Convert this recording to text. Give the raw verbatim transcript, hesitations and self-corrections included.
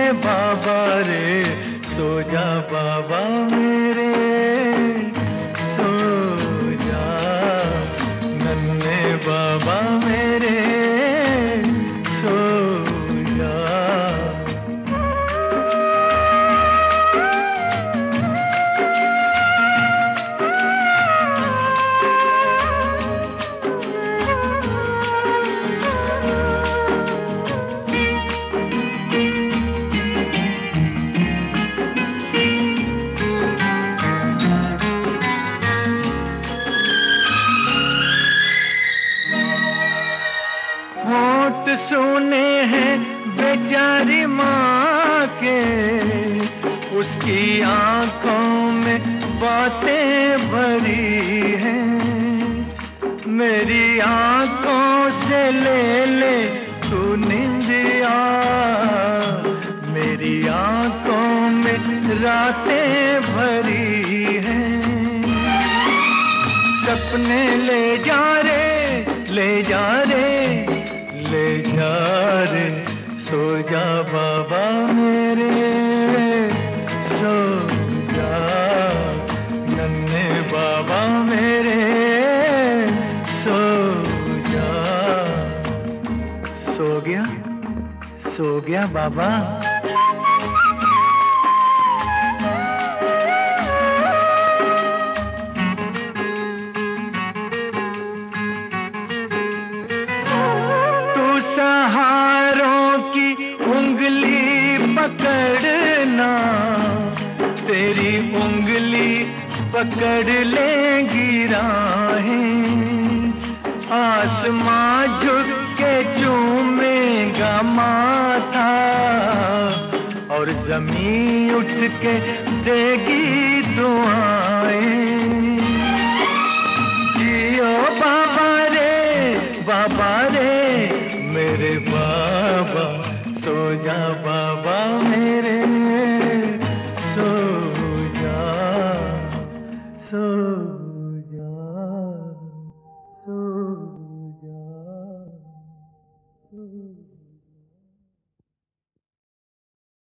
बाबा रे, सो जा बाबा मेरे, सो जा नन्हे बाबा मेरे, सो जा। होठ सुने हैं बेचारी माँ के, उसकी आंखों में बातें भरी हैं। मेरी आंखों से ले ले तू निंदिया, मेरी आंखों में रातें भरी हैं। सपने ले जा रे, ले जा रे, ले जा रे, सो जा बाबा मेरे, सो जा नन्हे बाबा मेरे, सो जा। सो गया, सो गया बाबा। सहारों की उंगली पकड़ना, तेरी उंगली पकड़ लेंगी राहें। आसमां झुक के चूमेगा माथा, और जमीन उठ के देगी दुआएं। जियो बाबा रे, बाबा रे, मेरे बाबा, सो जा बाबा।